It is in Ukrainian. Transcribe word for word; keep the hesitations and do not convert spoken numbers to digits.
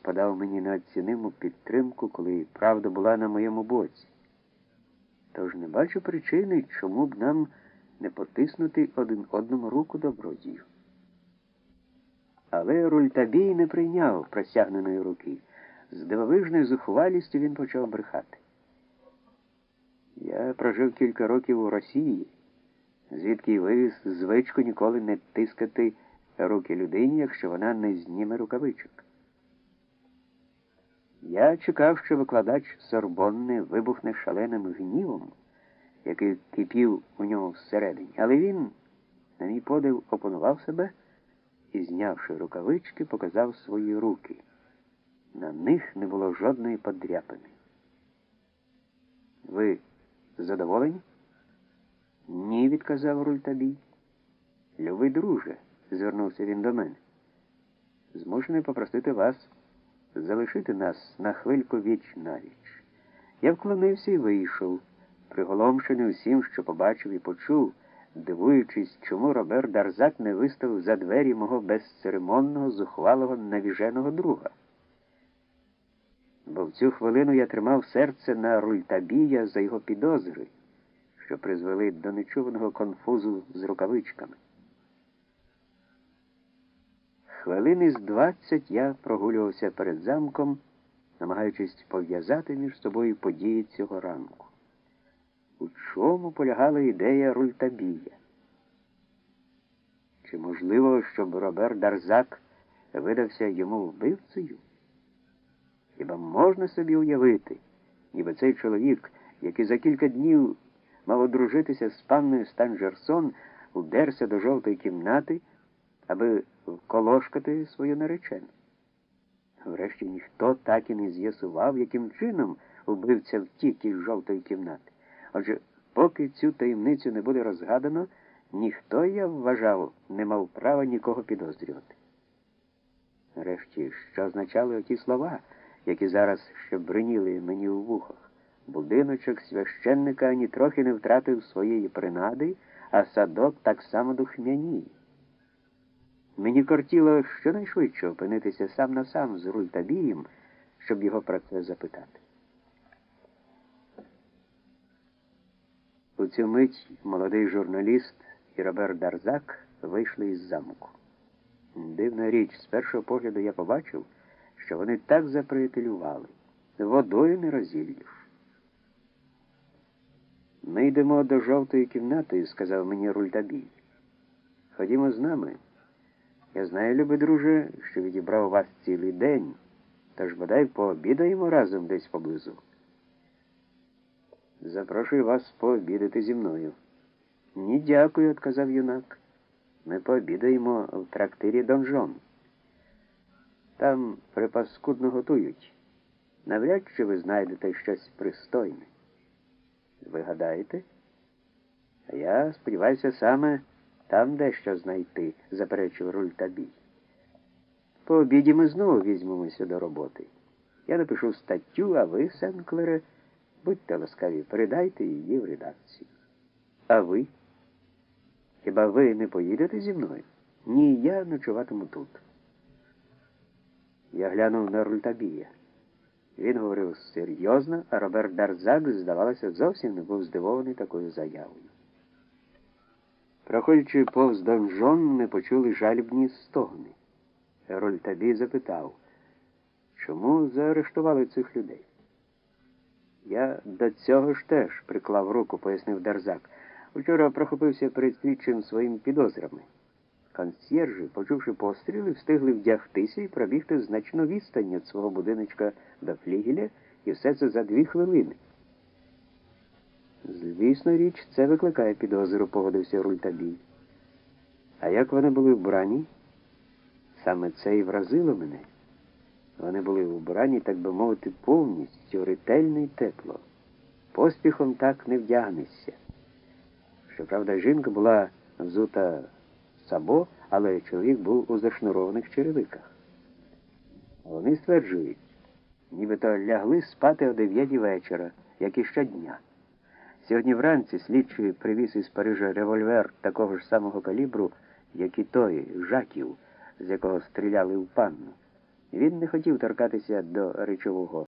подав мені неоціниму підтримку, коли правда була на моєму боці. Тож не бачу причини, чому б нам не потиснути один одному руку добродію. Але Рультабій не прийняв простягненої руки. З дивовижною зухвалістю він почав брехати. Я прожив кілька років у Росії, звідки й вивіз звичку ніколи не тискати руки людині, якщо вона не зніме рукавичок. Я чекав, що викладач Сорбонни вибухне шаленим гнівом, який кипів у нього всередині, але він, на мій подив, опанував себе і, знявши рукавички, показав свої руки. На них не було жодної подряпини. Ви задоволені? Ні, відказав Рультабій. Любий друже, звернувся він до мене, змушений попросити вас залишити нас на хвильку віч на віч. Я вклонився і вийшов, приголомшений усім, що побачив і почув, дивуючись, чому Робер Дарзак не виставив за двері мого безцеремонного, зухвалого, навіженого друга. Бо в цю хвилину я тримав серце на Рультабія за його підозри, що призвели до нечуваного конфузу з рукавичками. Хвилини з двадцять я прогулювався перед замком, намагаючись пов'язати між собою події цього ранку. У чому полягала ідея Рультабія? Чи можливо, щоб Робер Дарзак видався йому вбивцею? Хіба можна собі уявити, ніби цей чоловік, який за кілька днів мав одружитися з панною Станжерсон, удерся до жовтої кімнати, аби вколошкати свою наречену? Врешті ніхто так і не з'ясував, яким чином вбивця втік із жовтої кімнати. Отже, поки цю таємницю не буде розгадано, ніхто, я вважав, не мав права нікого підозрювати. Нарешті, що означали оті слова, які зараз ще бриніли мені у вухах? Будиночок священника ані трохи не втратив своєї принади, а садок так само духмяніє. Мені кортіло щонайшвидше опинитися сам на сам з Рультабієм, щоб його про це запитати. У цю мить молодий журналіст і Робер Дарзак вийшли із замку. Дивна річ, з першого погляду я побачив, що вони так заприятелювали. Водою не розіллюш. «Ми йдемо до жовтої кімнати», – сказав мені Рультабій. «Ходімо з нами. Я знаю, любий друже, що відібрав вас цілий день, тож бодай пообідаємо разом десь поблизу». «Запрошую вас пообідати зі мною». «Ні, дякую», – відказав юнак. «Ми пообідаємо в трактирі «Донжон». Там припаскудно готують. Навряд чи ви знайдете щось пристойне». «Ви гадаєте?» «А я сподіваюся саме там дещо знайти», – заперечив Рультабій. «По обіді ми знову візьмемося до роботи. Я напишу статтю, а ви, Сенклере, будьте ласкаві, передайте її в редакцію». «А ви? Хіба ви не поїдете зі мною?» «Ні, я ночуватиму тут». Я глянув на Рультабія. Він говорив серйозно, а Робер Дарзак, здавалося, зовсім не був здивований такою заявою. Проходячи повз Донжон, ми почули жалібні стогни. Рультабій запитав, чому заарештували цих людей? «Я до цього ж теж приклав руку», – пояснив Дарзак. «Вчора прохопився перед слідчим своїми підозрами. Консьєржі, почувши постріли, встигли вдягтися і пробігти значну відстань від свого будиночка до флігеля, і все це за дві хвилини». «Звісно, річ, це викликає підозру», – погодився Рультабій. «А як вони були вбрані?» «Саме це і вразило мене. Вони були вбрані, так би мовити, повністю, ретельно і тепло. Поспіхом так не вдягнешся. Щоправда, жінка була взута сабо, але чоловік був у зашнурованих черевиках. Вони стверджують, нібито лягли спати о дев'ятій вечора, як і щодня. Сьогодні вранці слідчий привіз із Парижа револьвер такого ж самого калібру, як і той, Жаків, з якого стріляли в панну. Він не хотів торкатися до речового.